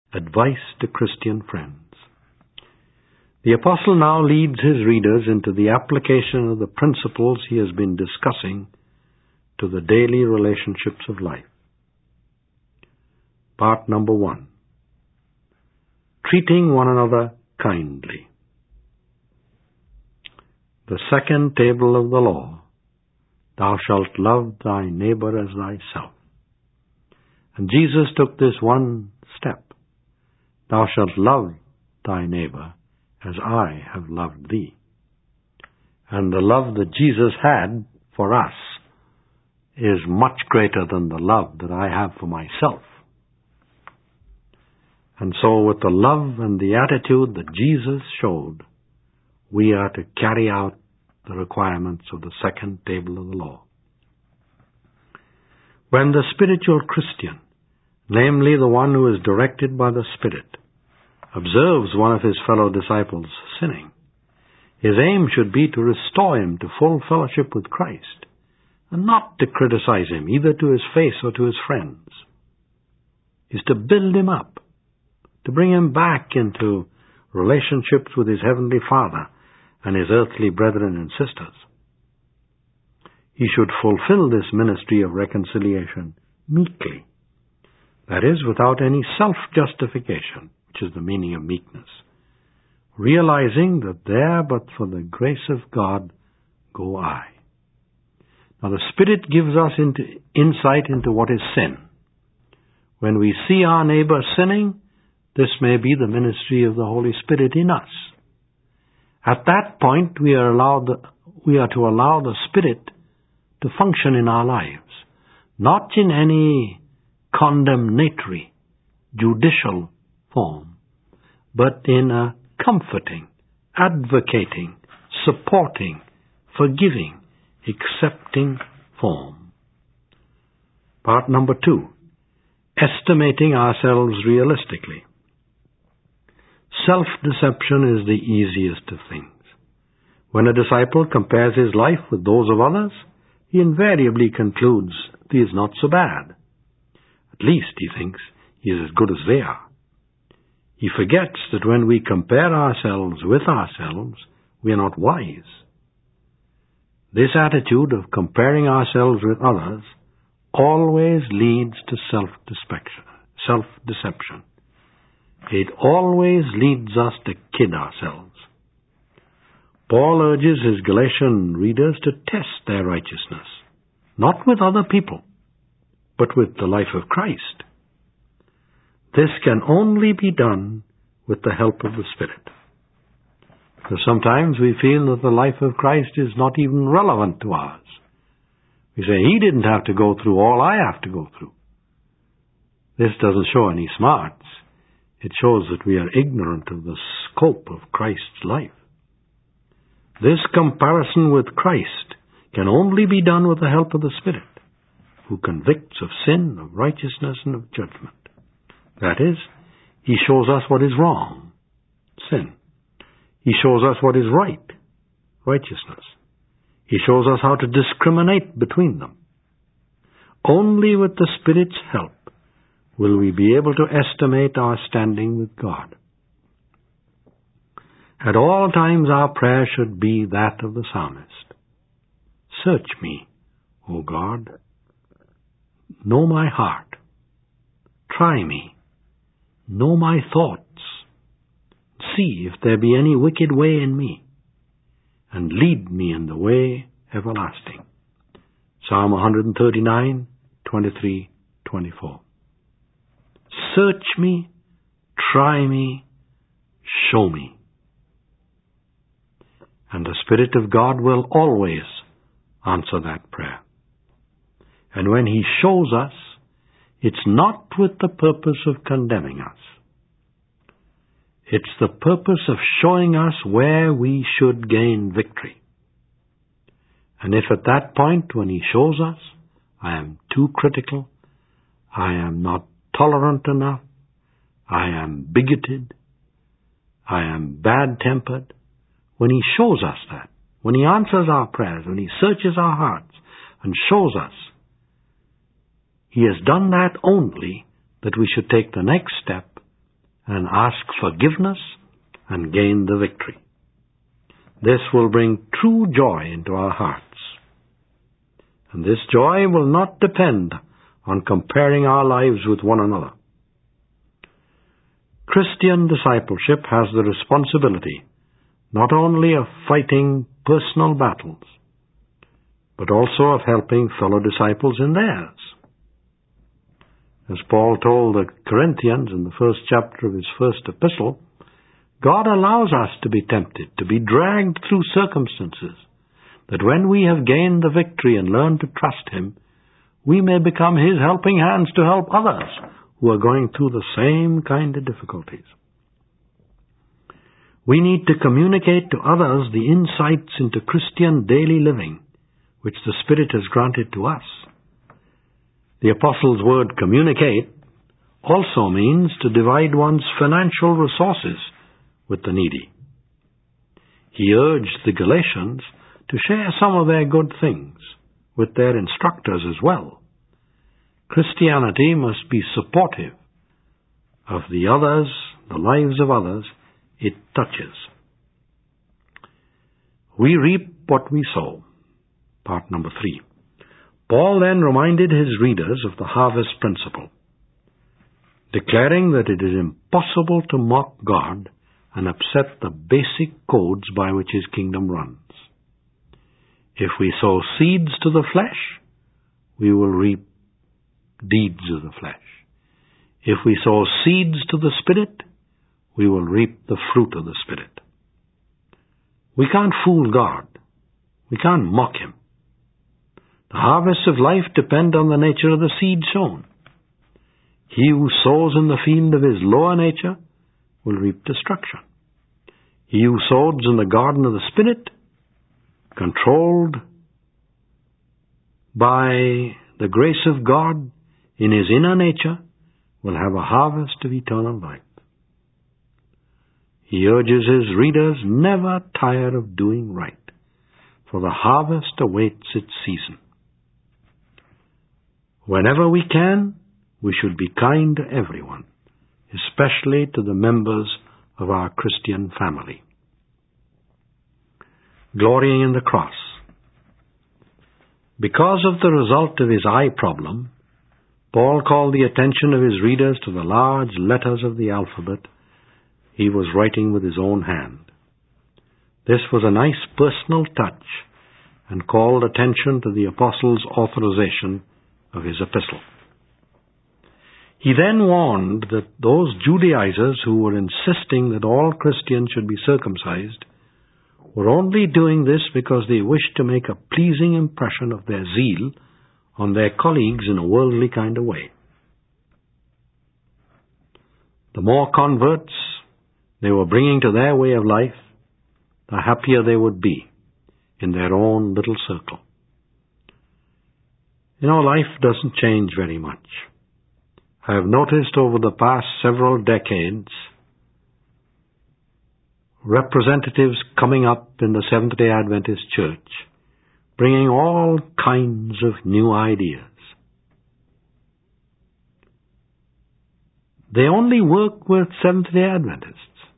Advice to Christian Friends. The Apostle now leads his readers into the application of the principles he has been discussing to the daily relationships of life. Part number 1. Treating one another kindly. The second table of the law, thou shalt love thy neighbor as thyself. And Jesus took this one step. Thou shalt love thy neighbor as I have loved thee. And the love that Jesus had for us is much greater than the love that I have for myself. And so with the love and the attitude that Jesus showed, we are to carry out the requirements of the second table of the law. When the spiritual Christian, namely the one who is directed by the Spirit, observes one of his fellow disciples sinning, his aim should be to restore him to full fellowship with Christ, and not to criticize him either to his face or to his friends. Is to build him up, to bring him back into relationships with his heavenly Father and his earthly brethren and sisters. He should fulfill this ministry of reconciliation meekly, that is, without any self-justification, which is the meaning of meekness, realizing that there but for the grace of God go I. Now the Spirit gives us insight into what is sin. When we see our neighbor sinning, this may be the ministry of the Holy Spirit in us. At that point, we are to allow the Spirit to function in our lives, not in any condemnatory, judicial form, but in a comforting, advocating, supporting, forgiving, accepting form. Part number 2. Estimating ourselves realistically. Self-deception is the easiest of things. When a disciple compares his life with those of others, he invariably concludes he is not so bad. At least he thinks he is as good as they are. He forgets that when we compare ourselves with ourselves, we are not wise. This attitude of comparing ourselves with others always leads to self-deception. It always leads us to kid ourselves. Paul urges his Galatian readers to test their righteousness, not with other people, but with the life of Christ. This can only be done with the help of the Spirit. Because sometimes we feel that the life of Christ is not even relevant to ours. We say, he didn't have to go through all I have to go through. This doesn't show any smarts. It shows that we are ignorant of the scope of Christ's life. This comparison with Christ can only be done with the help of the Spirit, who convicts of sin, of righteousness, and of judgment. That is, he shows us what is wrong, sin. He shows us what is right, righteousness. He shows us how to discriminate between them. Only with the Spirit's help will we be able to estimate our standing with God. At all times our prayer should be that of the psalmist. Search me, O God. Know my heart. Try me. Know my thoughts. See if there be any wicked way in me, and lead me in the way everlasting. Psalm 139, 23, 24. Search me, try me, show me. And the Spirit of God will always answer that prayer. And when he shows us, it's not with the purpose of condemning us. It's the purpose of showing us where we should gain victory. And if at that point when he shows us, I am too critical, I am not tolerant enough, I am bigoted, I am bad-tempered, when he shows us that, when he answers our prayers, when he searches our hearts and shows us, he has done that only that we should take the next step and ask forgiveness and gain the victory. This will bring true joy into our hearts. And this joy will not depend on comparing our lives with one another. Christian discipleship has the responsibility not only of fighting personal battles, but also of helping fellow disciples in theirs. As Paul told the Corinthians in the first chapter of his first epistle, God allows us to be tempted, to be dragged through circumstances, that when we have gained the victory and learned to trust Him, we may become His helping hands to help others who are going through the same kind of difficulties. We need to communicate to others the insights into Christian daily living which the Spirit has granted to us. The Apostle's word communicate also means to divide one's financial resources with the needy. He urged the Galatians to share some of their good things with their instructors as well. Christianity must be supportive of the others, the lives of others it touches. We reap what we sow. Part number 3. Paul then reminded his readers of the harvest principle, declaring that it is impossible to mock God and upset the basic codes by which His kingdom runs. If we sow seeds to the flesh, we will reap deeds of the flesh. If we sow seeds to the Spirit, we will reap the fruit of the Spirit. We can't fool God. We can't mock Him. The harvests of life depend on the nature of the seed sown. He who sows in the field of his lower nature will reap destruction. He who sows in the garden of the Spirit, controlled by the grace of God in his inner nature, will have a harvest of eternal life. He urges his readers never tire of doing right, for the harvest awaits its season. Whenever we can, we should be kind to everyone, especially to the members of our Christian family. Glorying in the cross. Because of the result of his eye problem, Paul called the attention of his readers to the large letters of the alphabet he was writing with his own hand. This was a nice personal touch and called attention to the apostle's authorization of his epistle. He then warned that those Judaizers who were insisting that all Christians should be circumcised were only doing this because they wished to make a pleasing impression of their zeal on their colleagues in a worldly kind of way. The more converts they were bringing to their way of life, the happier they would be in their own little circle. Life doesn't change very much. I have noticed over the past several decades representatives coming up in the Seventh-day Adventist Church bringing all kinds of new ideas. They only work with Seventh-day Adventists.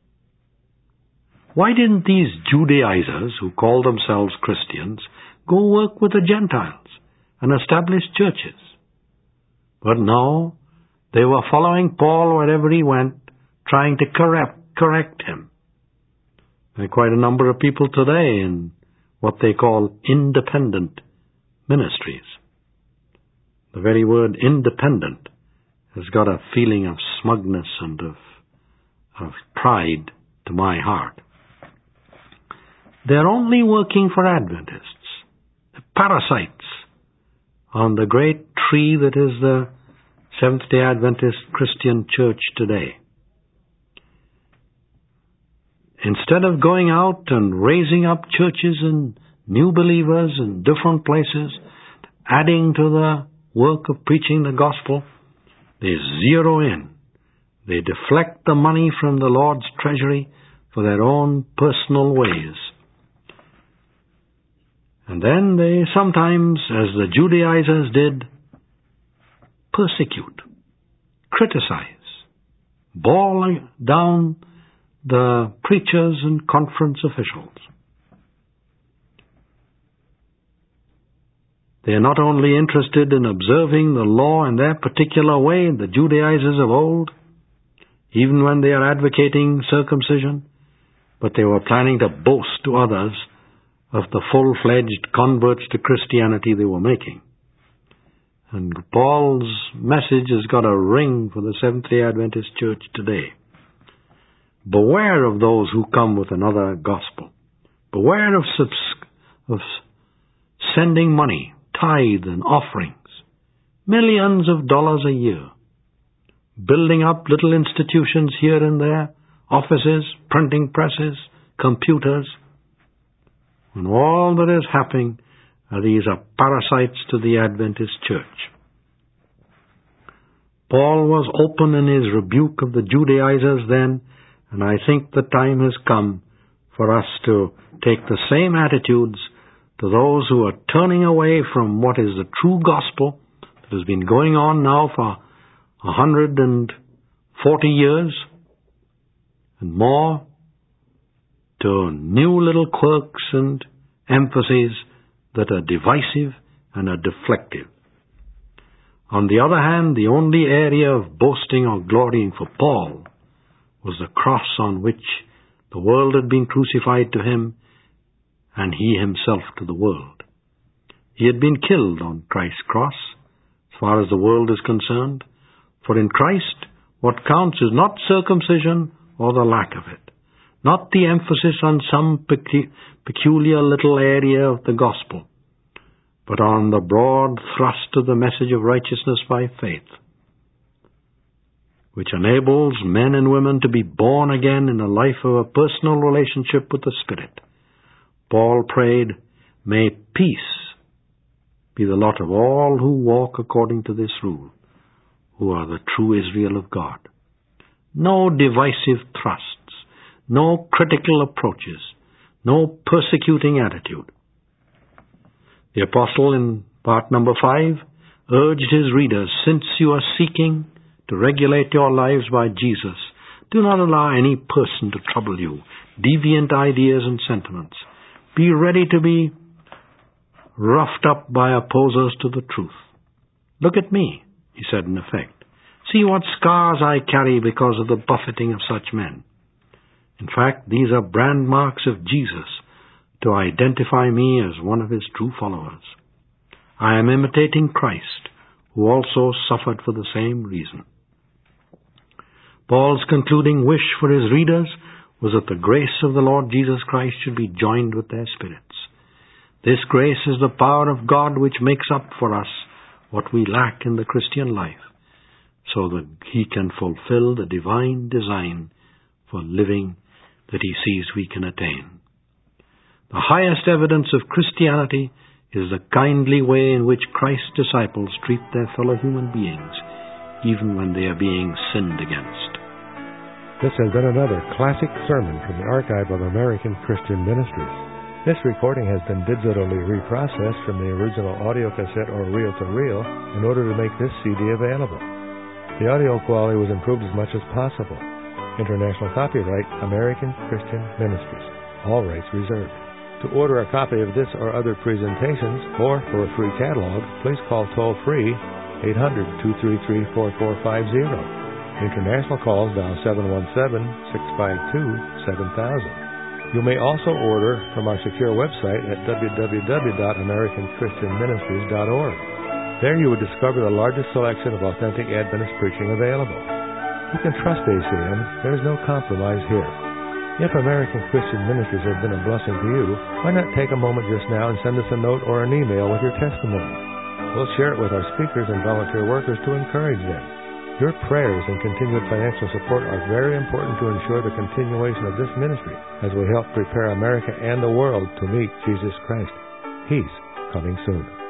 Why didn't these Judaizers who call themselves Christians go work with the Gentiles and establish churches? But no, they were following Paul wherever he went, trying to correct him. There are quite a number of people today in what they call independent ministries. The very word independent has got a feeling of smugness and of pride to my heart. They're only working for Adventists, parasites on the great tree that is the Seventh-day Adventist Christian Church today. Instead of going out and raising up churches and new believers in different places, adding to the work of preaching the gospel, they zero in. They deflect the money from the Lord's treasury for their own personal ways. And then they sometimes, as the Judaizers did, persecute, criticize, ball down the preachers and conference officials. They are not only interested in observing the law in their particular way, the Judaizers of old, even when they are advocating circumcision, but they were planning to boast to others of the full-fledged converts to Christianity they were making. And Paul's message has got a ring for the Seventh-day Adventist Church today. Beware of those who come with another gospel. Beware of sending money, tithe and offerings, millions of dollars a year, building up little institutions here and there, offices, printing presses, computers, when all that is happening these are parasites to the Adventist Church. Paul was open in his rebuke of the Judaizers then, and I think the time has come for us to take the same attitudes to those who are turning away from what is the true gospel that has been going on now for 140 years and more, to new little quirks and emphases that are divisive and are deflective. On the other hand, the only area of boasting or glorying for Paul was the cross on which the world had been crucified to him and he himself to the world. He had been killed on Christ's cross, as far as the world is concerned, for in Christ what counts is not circumcision or the lack of it, not the emphasis on some peculiar little area of the gospel, but on the broad thrust of the message of righteousness by faith, which enables men and women to be born again in a life of a personal relationship with the Spirit. Paul prayed, "May peace be the lot of all who walk according to this rule, who are the true Israel of God." No divisive thrusts, no critical approaches, no persecuting attitude. The apostle in part number 5 urged his readers, "Since you are seeking to regulate your lives by Jesus, do not allow any person to trouble you, deviant ideas and sentiments. Be ready to be roughed up by opposers to the truth. Look at me," he said in effect. "See what scars I carry because of the buffeting of such men. In fact, these are brand marks of Jesus to identify me as one of his true followers. I am imitating Christ, who also suffered for the same reason." Paul's concluding wish for his readers was that the grace of the Lord Jesus Christ should be joined with their spirits. This grace is the power of God which makes up for us what we lack in the Christian life, so that he can fulfill the divine design for living that he sees we can attain. The highest evidence of Christianity is the kindly way in which Christ's disciples treat their fellow human beings, even when they are being sinned against. This has been another classic sermon from the Archive of American Christian Ministries. This recording has been digitally reprocessed from the original audio cassette or reel-to-reel in order to make this CD available. The audio quality was improved as much as possible. International copyright, American Christian Ministries. All rights reserved. To order a copy of this or other presentations, or for a free catalog, please call toll-free 800-233-4450. International calls dial 717-652-7000. You may also order from our secure website at www.americanchristianministries.org. There you will discover the largest selection of authentic Adventist preaching available. You can trust ACM. There is no compromise here. If American Christian Ministries has been a blessing to you, why not take a moment just now and send us a note or an email with your testimony? We'll share it with our speakers and volunteer workers to encourage them. Your prayers and continued financial support are very important to ensure the continuation of this ministry as we help prepare America and the world to meet Jesus Christ. He's coming soon.